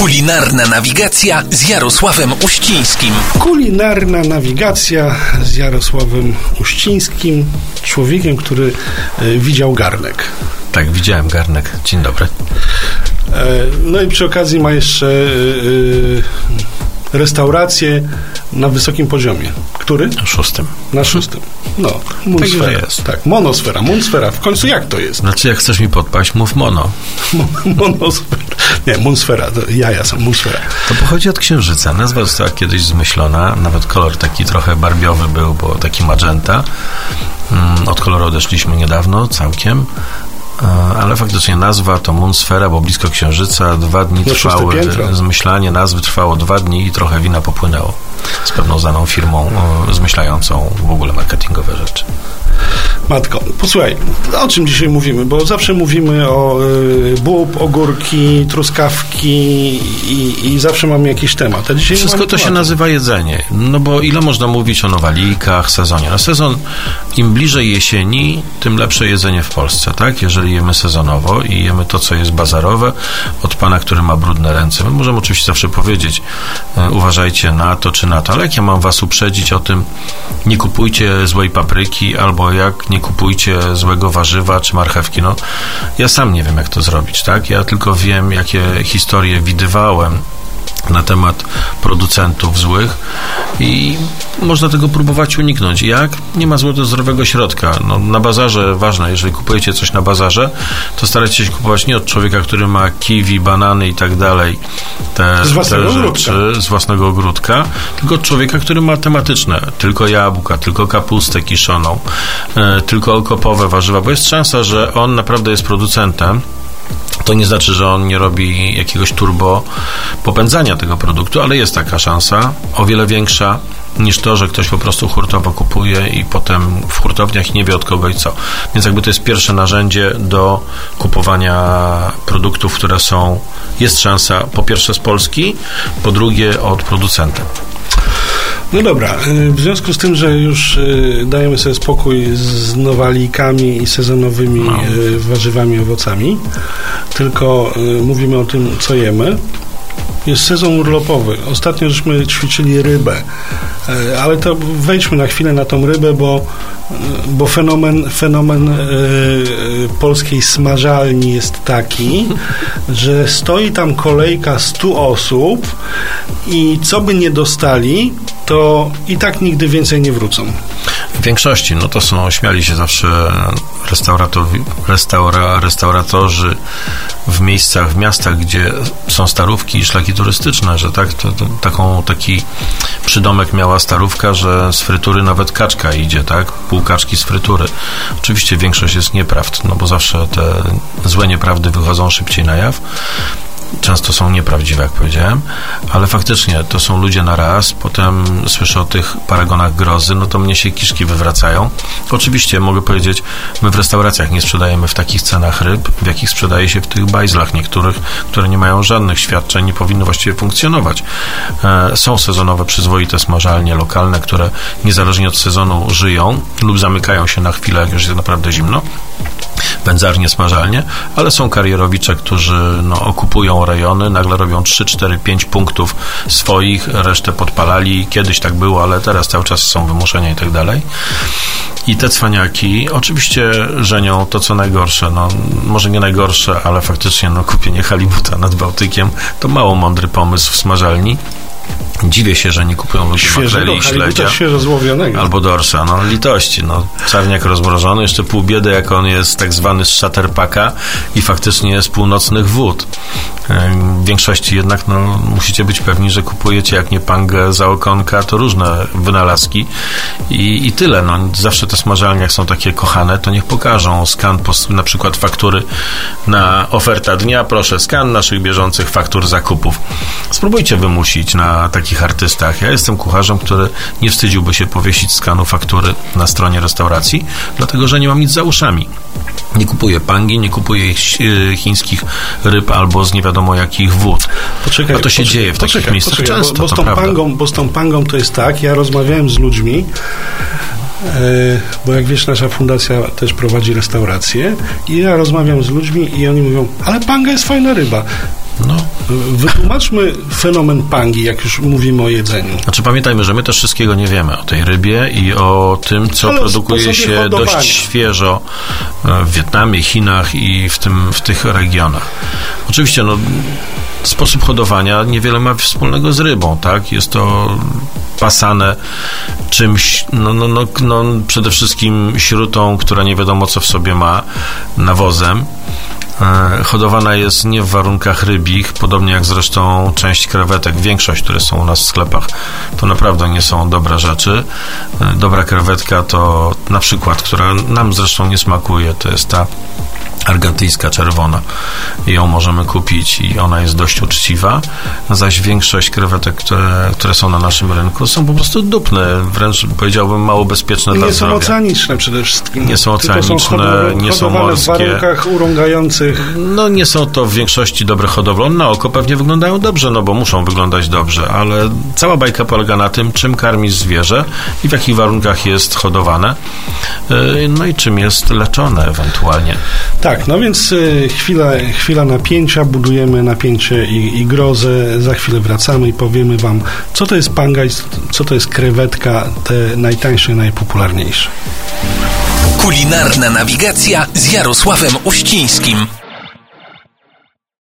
Kulinarna nawigacja z Jarosławem Uścińskim. Kulinarna nawigacja z Jarosławem Uścińskim, człowiekiem, który widział garnek. Tak, widziałem garnek. Dzień dobry. No i przy okazji ma jeszcze restaurację na wysokim poziomie. Który? Na 6. Na 6. No, Moonsfera. Tak jest. Tak, monosfera. Moonsfera. W końcu jak to jest? Znaczy, jak chcesz mi podpaść, mów mono. Monosfera. Nie, Moonsfera. Jaja są Moonsfera. To pochodzi od księżyca. Nazwa została kiedyś zmyślona. Nawet kolor taki trochę barbiowy był, bo taki magenta. Od koloru odeszliśmy niedawno, całkiem. Ale faktycznie nazwa to Moonsfera, bo blisko księżyca. 2 dni trwały, zmyślanie nazwy trwało 2 dni i trochę wina popłynęło z pewną znaną firmą zmyślającą w ogóle marketingowe rzeczy. Matko, posłuchaj, o czym dzisiaj mówimy? Bo zawsze mówimy o bób, ogórki, truskawki i zawsze mamy jakiś temat. A dzisiaj wszystko to się nazywa jedzenie. No bo ile można mówić o nowalijkach, sezonie? No sezon, im bliżej jesieni, tym lepsze jedzenie w Polsce, tak? Jeżeli jemy sezonowo i jemy to, co jest bazarowe, od pana, który ma brudne ręce. My możemy oczywiście zawsze powiedzieć, uważajcie na to czy na to, ale jak ja mam was uprzedzić o tym, nie kupujcie złej papryki, albo jak nie kupujcie złego warzywa czy marchewki, no ja sam nie wiem, jak to zrobić, tak? Ja tylko wiem, jakie historie widywałem na temat producentów złych i można tego próbować uniknąć. Jak? Nie ma zdrowego środka. No, na bazarze ważne, jeżeli kupujecie coś na bazarze, to starajcie się kupować nie od człowieka, który ma kiwi, banany i tak dalej, te rzeczy z własnego ogródka, tylko od człowieka, który ma tematyczne. Tylko jabłka, tylko kapustę kiszoną, tylko okopowe warzywa, bo jest szansa, że on naprawdę jest producentem. To nie znaczy, że on nie robi jakiegoś turbo popędzania tego produktu, ale jest taka szansa, o wiele większa niż to, że ktoś po prostu hurtowo kupuje i potem w hurtowniach nie wie od kogo i co. Więc jakby to jest pierwsze narzędzie do kupowania produktów, które są, jest szansa po pierwsze z Polski, po drugie od producenta. No dobra, w związku z tym, że już dajemy sobie spokój z nowalijkami i sezonowymi warzywami, owocami, tylko mówimy o tym, co jemy. Jest sezon urlopowy. Ostatnio żeśmy ćwiczyli rybę, ale to wejdźmy na chwilę na tą rybę, bo fenomen polskiej smażalni jest taki, że stoi tam kolejka 100 osób i co by nie dostali, to i tak nigdy więcej nie wrócą. W większości, no to są, śmiali się zawsze restauratorzy w miejscach, w miastach, gdzie są starówki i szlaki turystyczne, że tak, taki przydomek miała starówka, że z frytury nawet kaczka idzie, tak, pół kaczki z frytury. Oczywiście większość jest nieprawd, no bo zawsze te złe nieprawdy wychodzą szybciej na jaw. Często są nieprawdziwe, jak powiedziałem, ale faktycznie to są ludzie na raz, potem słyszę o tych paragonach grozy, no to mnie się kiszki wywracają. Oczywiście mogę powiedzieć, my w restauracjach nie sprzedajemy w takich cenach ryb, w jakich sprzedaje się w tych bajzlach niektórych, które nie mają żadnych świadczeń, nie powinny właściwie funkcjonować. Są sezonowe, przyzwoite smażalnie lokalne, które niezależnie od sezonu żyją lub zamykają się na chwilę, jak już jest naprawdę zimno. Wędzarnie, smażalnie, ale są karierowicze, którzy okupują rejony, nagle robią 3, 4, 5 punktów swoich, resztę podpalali. Kiedyś tak było, ale teraz cały czas są wymuszenia i tak dalej. I te cwaniaki oczywiście żenią to, co najgorsze. No, może nie najgorsze, ale faktycznie kupienie halibuta nad Bałtykiem to mało mądry pomysł w smażalni. Dziwię się, że nie kupują ludzie makreli i śledzia albo dorsza, litości, czarniak rozmrożony, jeszcze pół biedy, jak on jest tak zwany z Shatterpacka i faktycznie jest północnych wód. W większości jednak musicie być pewni, że kupujecie, jak nie pangę za okonka, to różne wynalazki i tyle. Zawsze te smażalnie, jak są takie kochane, to niech pokażą skan na przykład faktury na oferta dnia, proszę, skan naszych bieżących faktur zakupów. Spróbujcie wymusić na takich artystach. Ja jestem kucharzem, który nie wstydziłby się powiesić skanu faktury na stronie restauracji, dlatego, że nie mam nic za uszami. Nie kupuję pangi, nie kupuję chińskich ryb albo z nie wiadomo jakich wód. A to się dzieje w takich miejscach często, bo z tą pangą to jest tak, ja rozmawiałem z ludźmi, bo jak wiesz, nasza fundacja też prowadzi restaurację i ja rozmawiam z ludźmi i oni mówią, ale panga jest fajna ryba. No. Wytłumaczmy fenomen pangi, jak już mówimy o jedzeniu. Znaczy pamiętajmy, że my też wszystkiego nie wiemy o tej rybie i o tym, co produkuje się hodowania dość świeżo w Wietnamie, Chinach i w tych regionach. Oczywiście, sposób hodowania niewiele ma wspólnego z rybą, tak? Jest to pasane czymś, przede wszystkim śrutą, która nie wiadomo, co w sobie ma, nawozem. Hodowana jest nie w warunkach rybich, podobnie jak zresztą część krewetek, większość, które są u nas w sklepach, to naprawdę nie są dobre rzeczy. Dobra krewetka to na przykład, która nam zresztą nie smakuje, to jest ta argentyńska czerwona. Ją możemy kupić i ona jest dość uczciwa, zaś większość krewetek, które są na naszym rynku, są po prostu dupne, wręcz powiedziałbym mało bezpieczne dla zdrowia. Nie są oceaniczne przede wszystkim. Nie są oceaniczne, nie są morskie. W warunkach urągających. Nie są to w większości dobre hodowle. Na oko pewnie wyglądają dobrze, bo muszą wyglądać dobrze, ale cała bajka polega na tym, czym karmisz zwierzę i w jakich warunkach jest hodowane, i czym jest leczone ewentualnie. Tak, więc chwila napięcia, budujemy napięcie i grozę. Za chwilę wracamy i powiemy Wam, co to jest panga i co to jest krewetka, te najtańsze, najpopularniejsze. Kulinarna nawigacja z Jarosławem Uścińskim.